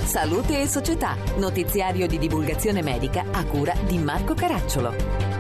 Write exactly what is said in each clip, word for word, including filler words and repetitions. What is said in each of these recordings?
Salute e Società, notiziario di divulgazione medica a cura di Marco Caracciolo.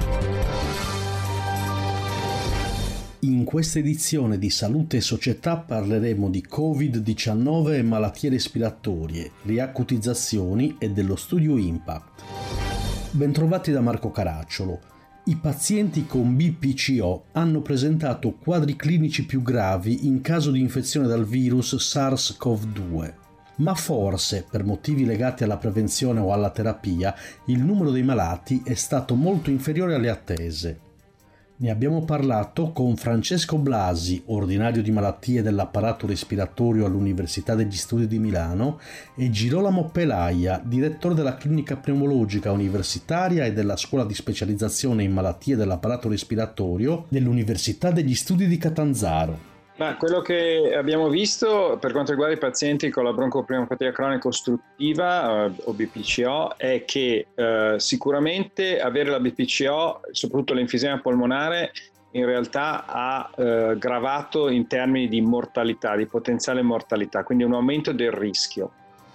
In questa edizione di Salute e Società parleremo di covid diciannove e malattie respiratorie, riacutizzazioni e dello studio Impact. Bentrovati da Marco Caracciolo. I pazienti con B P C O hanno presentato quadri clinici più gravi in caso di infezione dal virus SARS-CoV due. Ma forse, per motivi legati alla prevenzione o alla terapia, il numero dei malati è stato molto inferiore alle attese. Ne abbiamo parlato con Francesco Blasi, ordinario di malattie dell'apparato respiratorio all'Università degli Studi di Milano, e Girolamo Pelaia, direttore della clinica pneumologica universitaria e della scuola di specializzazione in malattie dell'apparato respiratorio dell'Università degli Studi di Catanzaro. Ma quello che abbiamo visto per quanto riguarda i pazienti con la broncopneumopatia cronica ostruttiva eh, o B P C O è che eh, sicuramente avere la B P C O, soprattutto l'enfisema polmonare, in realtà ha eh, gravato in termini di mortalità, di potenziale mortalità, quindi un aumento del rischio.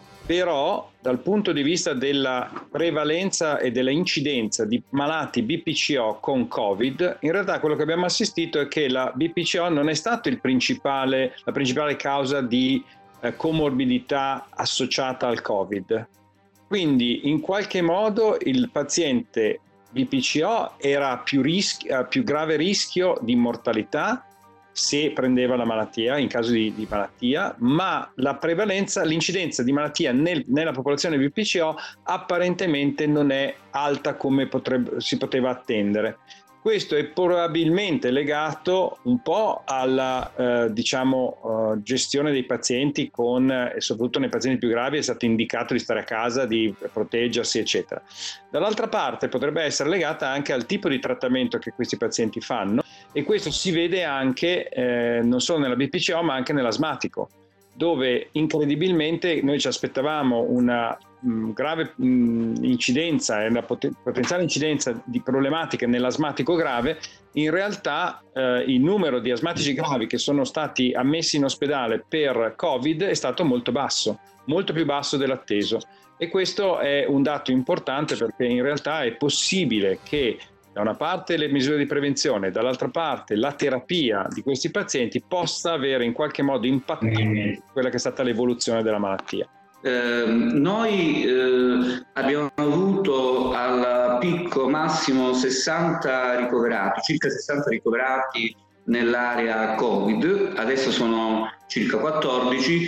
Però dal punto di vista della prevalenza e della incidenza di malati B P C O con Covid, in realtà quello che abbiamo assistito è che la B P C O non è stato il principale, la principale causa di eh, comorbidità associata al Covid. Quindi in qualche modo il paziente B P C O era a più, rischi, a più grave rischio di mortalità se prendeva la malattia, in caso di, di malattia, ma la prevalenza, l'incidenza di malattia nel, nella popolazione B P C O apparentemente non è alta come potrebbe, si poteva attendere. Questo è probabilmente legato un po' alla eh, diciamo, uh, gestione dei pazienti con, e soprattutto nei pazienti più gravi è stato indicato di stare a casa, di proteggersi, eccetera. Dall'altra parte potrebbe essere legata anche al tipo di trattamento che questi pazienti fanno, e questo si vede anche eh, non solo nella B P C O ma anche nell'asmatico, dove incredibilmente noi ci aspettavamo una mh, grave mh, incidenza e una pot- potenziale incidenza di problematiche nell'asmatico grave. In realtà eh, il numero di asmatici gravi che sono stati ammessi in ospedale per Covid è stato molto basso, molto più basso dell'atteso, e questo è un dato importante perché in realtà è possibile che da una parte le misure di prevenzione, dall'altra parte la terapia di questi pazienti possa avere in qualche modo impattato mm. quella che è stata l'evoluzione della malattia. Eh, noi eh, abbiamo avuto al picco massimo sessanta ricoverati, circa sessanta ricoverati nell'area Covid, adesso sono circa quattordici,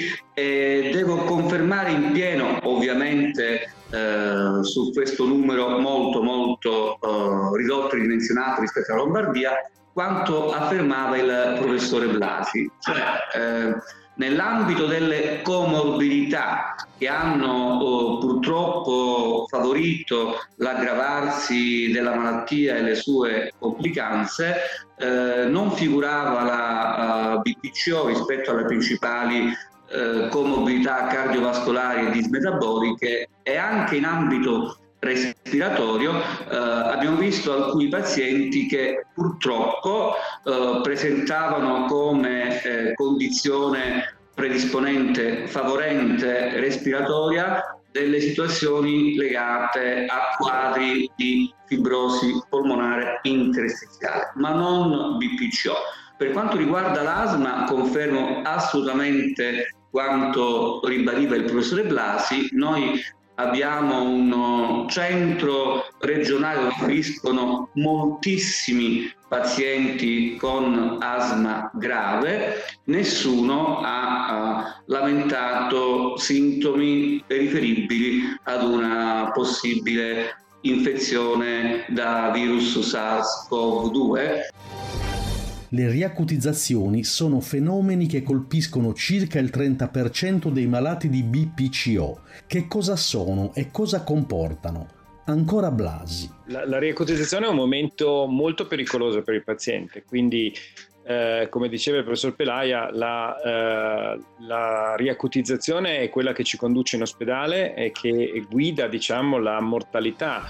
e devo confermare in pieno, ovviamente eh, su questo numero molto molto eh, ridotto e ridimensionato rispetto alla Lombardia, quanto affermava il professore Blasi, cioè eh, nell'ambito delle comorbidità che hanno oh, purtroppo favorito l'aggravarsi della malattia e le sue complicanze, eh, non figurava la uh, B P C O rispetto alle principali uh, comorbidità cardiovascolari e dismetaboliche, e anche in ambito respiratorio eh, abbiamo visto alcuni pazienti che purtroppo eh, presentavano come eh, condizione predisponente favorente respiratoria delle situazioni legate a quadri di fibrosi polmonare interstiziale, ma non B P C O. Per quanto riguarda l'asma, confermo assolutamente quanto ribadiva il professore Blasi. Noi abbiamo un centro regionale dove affluiscono moltissimi pazienti con asma grave, nessuno ha, ha lamentato sintomi riferibili ad una possibile infezione da virus SARS-CoV due. Le riacutizzazioni sono fenomeni che colpiscono circa il trenta per cento dei malati di B P C O. Che cosa sono e cosa comportano? Ancora Blasi. La, la riacutizzazione è un momento molto pericoloso per il paziente, quindi eh, come diceva il professor Pelaia, la, eh, la riacutizzazione è quella che ci conduce in ospedale e che guida, diciamo, la mortalità.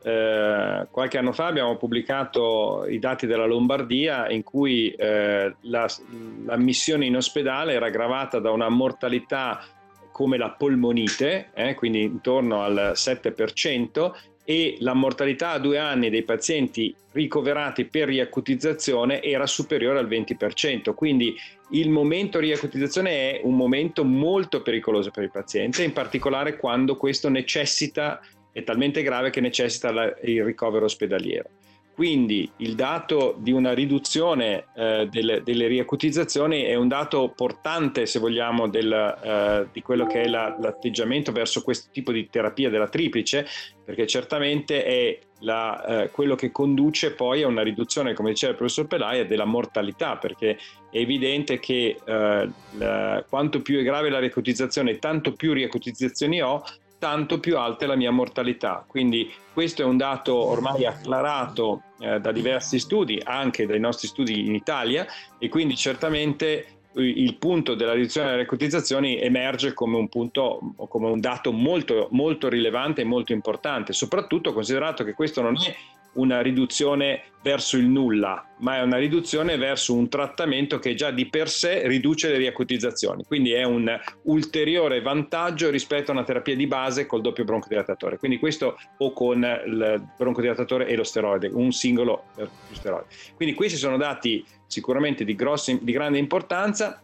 Eh, qualche anno fa abbiamo pubblicato i dati della Lombardia in cui eh, la, l'ammissione in ospedale era aggravata da una mortalità come la polmonite, eh, quindi intorno al sette per cento, e la mortalità a due anni dei pazienti ricoverati per riacutizzazione era superiore al venti per cento, quindi il momento riacutizzazione è un momento molto pericoloso per il paziente, in particolare quando questo necessita, è talmente grave che necessita la, il ricovero ospedaliero. Quindi il dato di una riduzione eh, delle, delle riacutizzazioni è un dato portante, se vogliamo, del, eh, di quello che è la, l'atteggiamento verso questo tipo di terapia della triplice, perché certamente è la, eh, quello che conduce poi a una riduzione, come diceva il professor Pelaia, della mortalità, perché è evidente che eh, la, quanto più è grave la riacutizzazione, tanto più riacutizzazioni ho, tanto più alta è la mia mortalità. Quindi questo è un dato ormai acclarato eh, da diversi studi, anche dai nostri studi in Italia, e quindi certamente il punto della riduzione delle riacutizzazioni emerge come un punto, come un dato molto, molto rilevante e molto importante, soprattutto considerato che questo non è una riduzione verso il nulla, ma è una riduzione verso un trattamento che già di per sé riduce le riacutizzazioni, quindi è un ulteriore vantaggio rispetto a una terapia di base col doppio broncodilatatore, quindi questo o con il broncodilatatore e lo steroide, un singolo più steroide. Quindi questi sono dati sicuramente di, grossi, di grande importanza.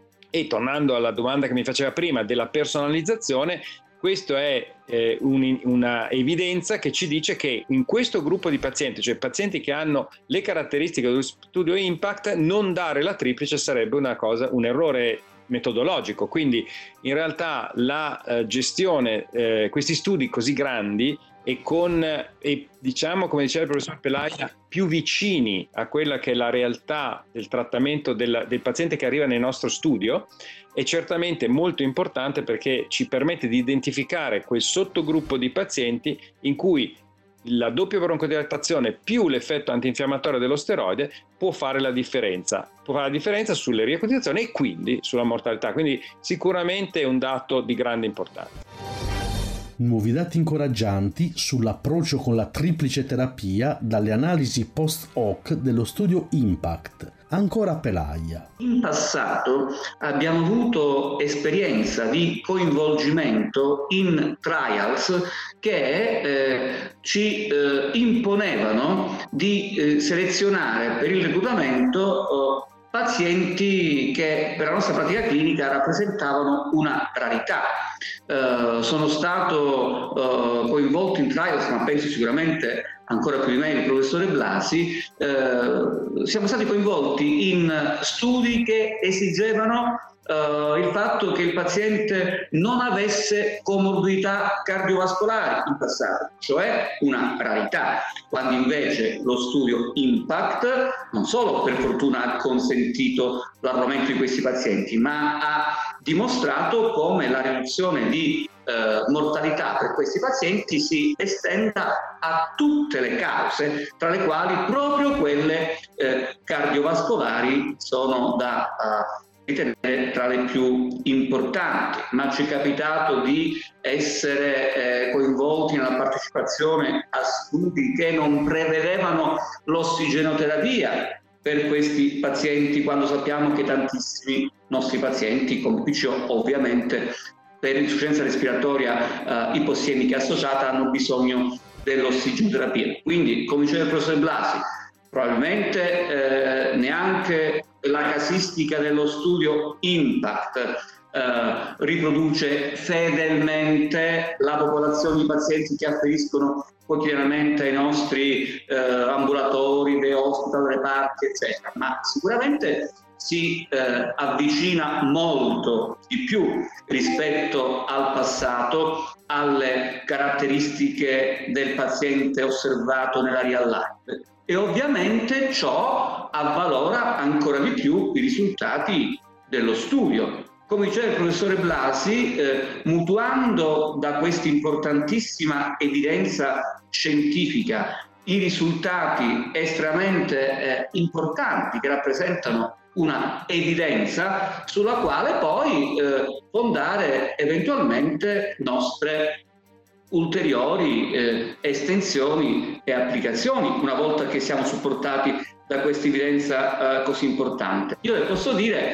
E tornando alla domanda che mi faceva prima della personalizzazione, questo è eh, un, una evidenza che ci dice che in questo gruppo di pazienti, cioè pazienti che hanno le caratteristiche dello studio Impact, non dare la triplice sarebbe una cosa, un errore metodologico. Quindi in realtà la eh, gestione, eh, questi studi così grandi e con, e diciamo, come diceva il professor Pelaia, più vicini a quella che è la realtà del trattamento del, del paziente che arriva nel nostro studio, è certamente molto importante, perché ci permette di identificare quel sottogruppo di pazienti in cui la doppia broncodilatazione più l'effetto antinfiammatorio dello steroide può fare la differenza, può fare la differenza sulle riacutizzazioni e quindi sulla mortalità. Quindi sicuramente è un dato di grande importanza. Nuovi dati incoraggianti sull'approccio con la triplice terapia dalle analisi post-hoc dello studio Impact. Ancora Pelaia. In passato abbiamo avuto esperienza di coinvolgimento in trials che eh, ci eh, imponevano di eh, selezionare per il reclutamento eh, pazienti che per la nostra pratica clinica rappresentavano una rarità. Uh, sono stato uh, coinvolto in trials, ma penso sicuramente ancora più di me il professore Blasi. Uh, siamo stati coinvolti in studi che esigevano Uh, il fatto che il paziente non avesse comorbidità cardiovascolari in passato, cioè una rarità, quando invece lo studio Impact non solo per fortuna ha consentito l'arruolamento di questi pazienti, ma ha dimostrato come la riduzione di uh, mortalità per questi pazienti si estenda a tutte le cause, tra le quali proprio quelle uh, cardiovascolari sono da uh, tra le più importanti. Ma ci è capitato di essere eh, coinvolti nella partecipazione a studi che non prevedevano l'ossigenoterapia per questi pazienti, quando sappiamo che tantissimi nostri pazienti con P C O, ovviamente per insufficienza respiratoria eh, ipossemica associata, hanno bisogno dell'ossigenoterapia. Quindi, come diceva il professor Blasi, probabilmente eh, neanche la casistica dello studio Impact eh, riproduce fedelmente la popolazione di pazienti che afferiscono quotidianamente ai nostri eh, ambulatori, the hospital, reparti, eccetera, ma sicuramente si eh, avvicina molto di più rispetto al passato alle caratteristiche del paziente osservato nella real life. E ovviamente ciò avvalora ancora di più i risultati dello studio. Come diceva il professore Blasi, eh, mutuando da questa importantissima evidenza scientifica i risultati estremamente eh, importanti che rappresentano una evidenza sulla quale poi eh, fondare eventualmente nostre ulteriori eh, estensioni e applicazioni, una volta che siamo supportati da questa evidenza eh, così importante. Io le posso dire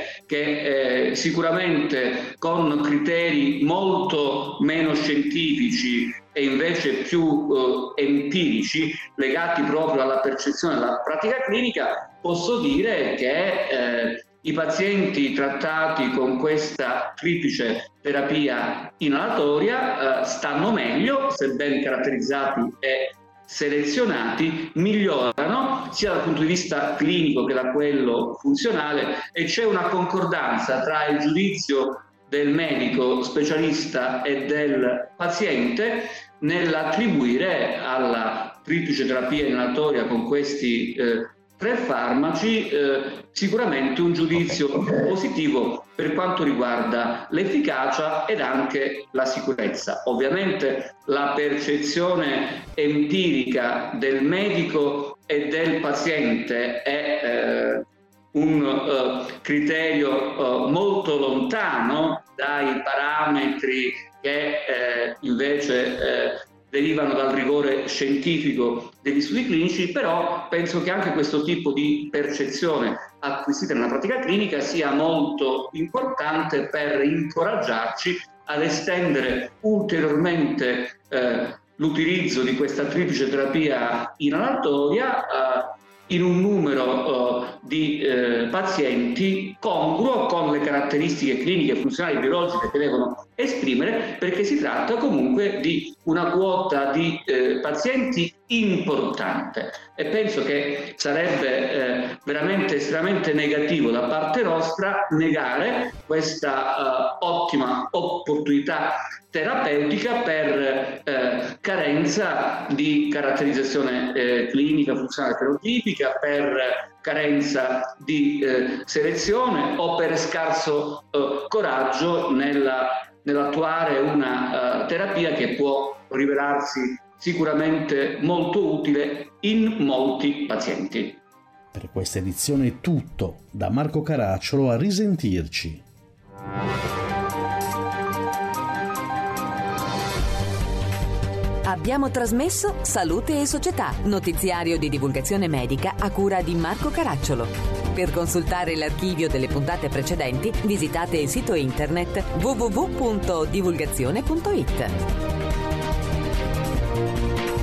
che eh, sicuramente con criteri molto meno scientifici e invece più eh, empirici, legati proprio alla percezione della pratica clinica, posso dire che eh, i pazienti trattati con questa triplice terapia inalatoria eh, stanno meglio, se ben caratterizzati e selezionati, migliorano sia dal punto di vista clinico che da quello funzionale, e c'è una concordanza tra il giudizio del medico specialista e del paziente nell'attribuire alla triplice terapia inalatoria con questi eh, tre farmaci eh, sicuramente un giudizio positivo per quanto riguarda l'efficacia ed anche la sicurezza. Ovviamente la percezione empirica del medico e del paziente è eh, un uh, criterio uh, molto lontano dai parametri che eh, invece eh, derivano dal rigore scientifico degli studi clinici, però penso che anche questo tipo di percezione acquisita nella pratica clinica sia molto importante per incoraggiarci ad estendere ulteriormente eh, l'utilizzo di questa triplice terapia inalatoria eh, in un numero uh, di uh, pazienti congruo con le caratteristiche cliniche, funzionali e biologiche che devono esprimere, perché si tratta comunque di una quota di uh, pazienti importante, e penso che sarebbe eh, veramente estremamente negativo da parte nostra negare questa uh, ottima opportunità terapeutica per eh, carenza di caratterizzazione eh, clinica, funzionale, fenotipica, per carenza di eh, selezione o per scarso eh, coraggio nella, nell'attuare una uh, terapia che può rivelarsi sicuramente molto utile in molti pazienti. Per questa edizione è tutto. Da Marco Caracciolo, a risentirci. Abbiamo trasmesso Salute e Società, notiziario di divulgazione medica a cura di Marco Caracciolo. Per consultare l'archivio delle puntate precedenti, visitate il sito internet w w w punto divulgazione punto i t.